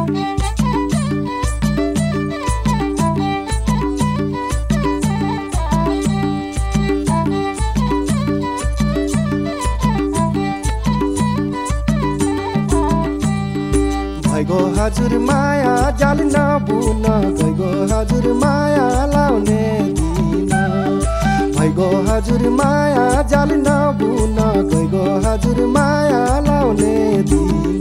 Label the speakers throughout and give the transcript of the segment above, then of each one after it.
Speaker 1: भइगो हजुर माया जाल नबुन गइगो हजुर माया लाउने दिन भइगो हजुर माया जाल नबुन गइगो हजुर माया लाउने दिन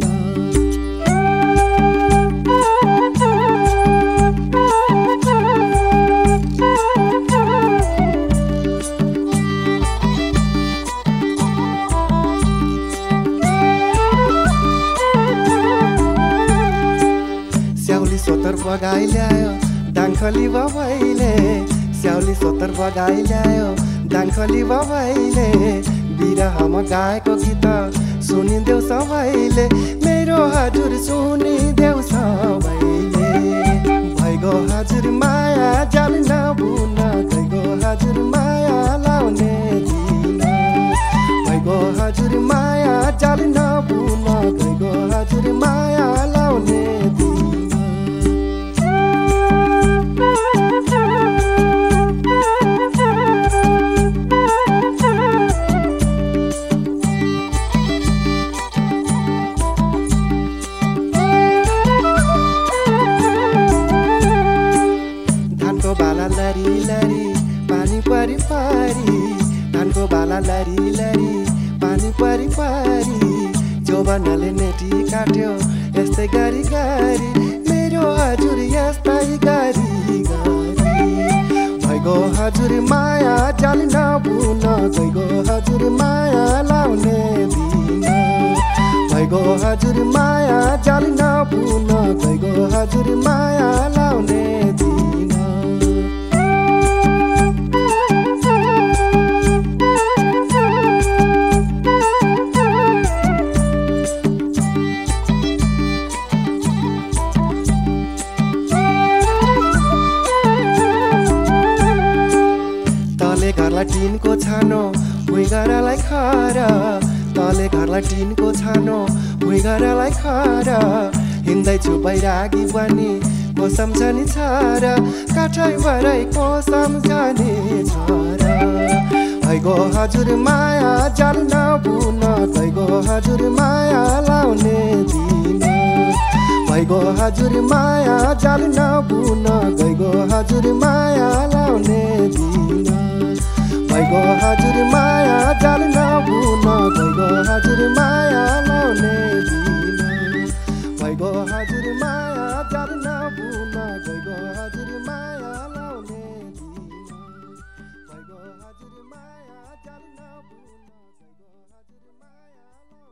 Speaker 1: सोतर बगाई ल्यायो डाङखली बाबैले स्याउली सोतर बगाई ल्यायो डाङखली बाबैले बिरहमा गाएको गीत सुनिदेऊ सबैले मेरो हजुर सुनिदेऊ सबैले भइगो हजुर माया जाल नबुन गइगो हजुर माया लाउने दिन भइगो हजुर माया जाल नबुन गइगो हजुर माया लाउने दिन लरी लरी पानी परी परी धानको बाला लरी लरी पानी परी परी जोबनले नेटी काट्यो यस्तै गरी गरी मेरो हजुर यस्तै गरी गरी भइगो हजुर माया जाल नबुन गइगो हजुर माया लाउने दिन भइगो हजुर माया जाल नबुन गइगो हजुर माया लाउने दिन घरलाई टिनको छानो भुइँगरालाई खर तले घरलाई टिनको छानो भुइँगरालाई खर हिँड्दैछु बैरागी बनी को सम्झनी छर काठै भराइको सम्झनी छर भइगो हजुर माया जाल नबुन गइगो हजुर माया लाउने दिन भइगो हजुर माया जाल नबुन गइगो हजुर माया लाउने दिन भइगो हजुर माया जाल नबुन गइगो हजुर माया लाउने दिन भइगो हजुर माया जाल नबुन